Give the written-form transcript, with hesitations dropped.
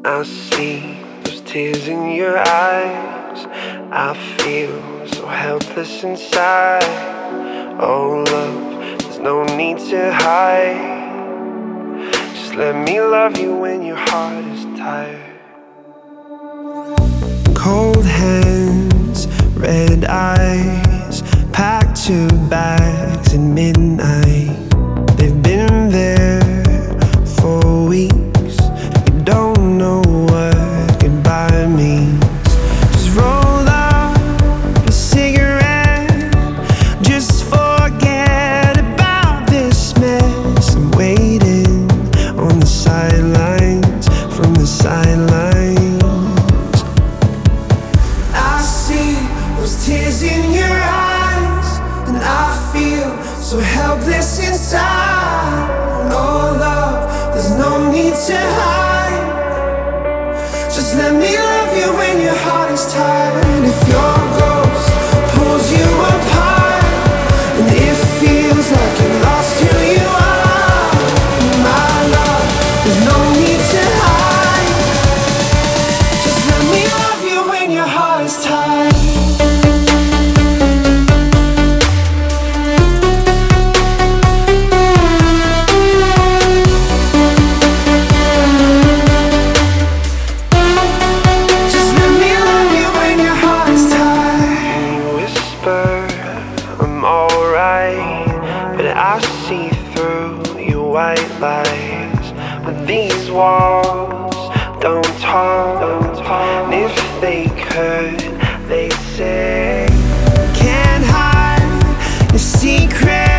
I see those tears in your eyes. I feel so helpless inside. Oh love, there's no need to hide. Just let me love you when your heart is tired. Cold hands, red eyes, packed your bags at midnight. They've been there for weeks. You don't know what goodbye means. Just roll up a cigarette. Just forget about this mess. I'm waiting on the sidelines, from the sidelines. I see those tears in your eyes, and I feel so helpless inside. Oh love, there's no need to hide. Just let me love you when your heart is tired. And if your ghost pulls you apart, and it feels like you lost who you are, my love, there's no need to hide. Just let me love you when your heart is tired. I'm alright, but I see through your white lies. But these walls don't talk, and if they could, they'd say, can't hide your secret.